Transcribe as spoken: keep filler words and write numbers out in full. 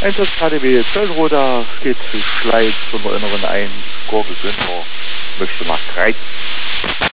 Einsatz K D W Zöllroda steht Schleiz von der Inneren ein. Gurgel Günther möchte nach Greiz.